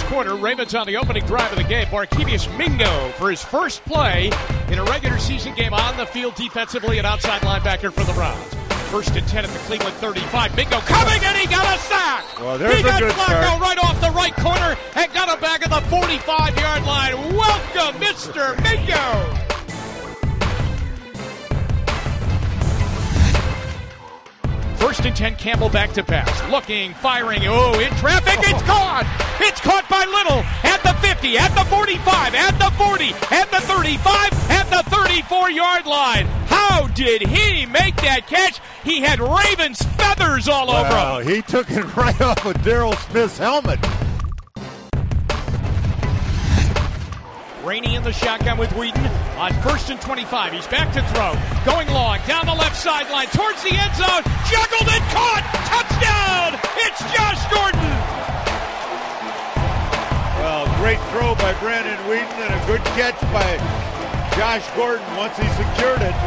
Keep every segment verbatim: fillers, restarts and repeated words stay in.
first quarter. Ravens on the opening drive of the game. Barkevious Mingo for his first play in a regular season game on the field defensively, an outside linebacker for the Browns. First and ten at the Cleveland thirty-five. Mingo coming, and he got a sack. Well, there's he got a good Flacco start. right off the right corner and got him back at the forty-five-yard line. Welcome, Mister Mingo. First and ten, Campbell back to pass. Looking, firing, oh, in traffic, it's caught! It's caught by Little at the fifty, at the forty-five, at the forty, at the thirty-five, at the thirty-four-yard line. How did he make that catch? He had Ravens feathers all Wow, over him. he took it right off of Darryl Smith's helmet. Rainey in the shotgun with Whedon on first and twenty-five. He's back to throw. Going long, down the left sideline, towards the end zone. Juggled and caught! Touchdown! It's Josh Gordon! Well, great throw by Brandon Whedon and a good catch by Josh Gordon once he secured it.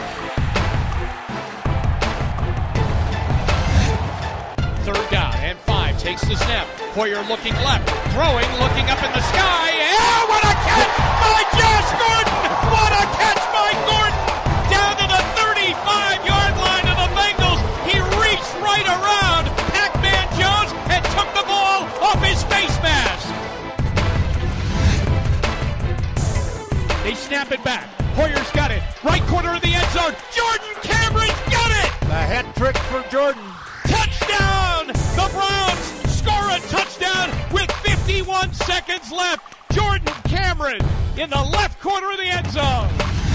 Third down and five. Takes the snap. Hoyer looking left. Throwing, looking up in the sky. Yeah, what a catch by Josh Gordon! What a catch by Gordon! Down to the thirty-five-yard line of the Bengals. He reached right around Pac-Man Jones and took the ball off his face mask. They snap it back. Hoyer's got it. Right corner of the end zone. Jordan Cameron's got it! A hat trick for Jordan. Touchdown! The Browns score a touchdown with fifty-one seconds left. Jordan Cameron in the left corner of the end zone.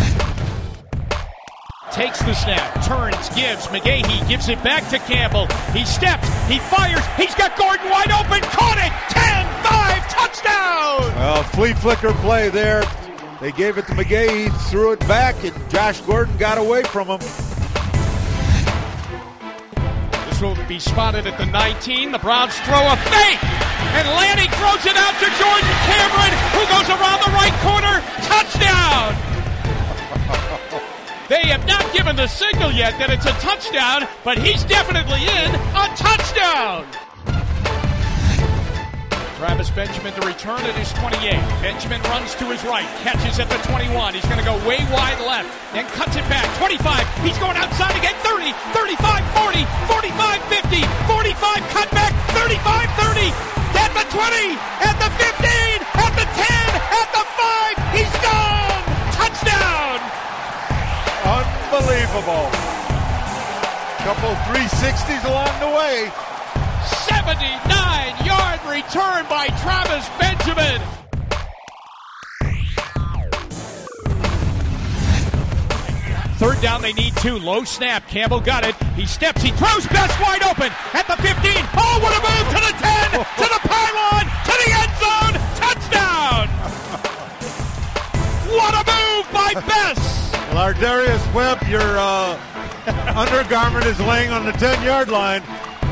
Takes the snap, turns, gives. McGahee gives it back to Campbell. He steps, he fires. He's got Gordon wide open. Caught it! ten five, touchdown! Well, flea flicker play there. They gave it to McGahee, threw it back, and Josh Gordon got away from him. Will be spotted at the nineteen. The Browns throw a fake, and Lanning throws it out to Jordan Cameron, who goes around the right corner. Touchdown! They have not given the signal yet that it's a touchdown, but he's definitely in. A touchdown! Travis Benjamin to return at his twenty-eight. Benjamin runs to his right, catches at the twenty-one. He's going to go way wide left, then cuts it back. twenty-five, he's going outside again. thirty, thirty-five, forty, forty-five, fifty, forty-five, cut back. thirty-five, thirty, at the twenty, at the fifteen, at the ten, at the five. He's gone! Touchdown! Unbelievable. Couple three sixties along the way. seventy-nine-yard return by Travis Benjamin. Third down, they need two. Low snap. Campbell got it. He steps. He throws. Best wide open at the fifteen. Oh, what a move to the ten, to the pylon, to the end zone. Touchdown! What a move by Bess. Well, Ardarius Webb, your uh, undergarment is laying on the ten-yard line.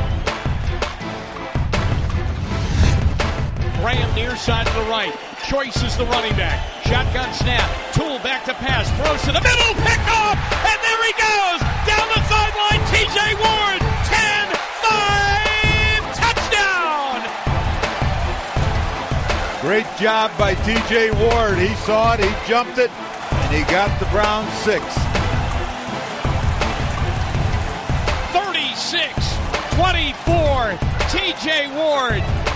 Graham near side to the right. Choice is the running back. Shotgun snap. Tool back to pass. Throws to the middle. Picked off. And there he goes. Down the sideline. T J Ward. ten five. Touchdown. Great job by T J Ward. He saw it. He jumped it. And he got the Browns six. thirty-six twenty-four. T J Ward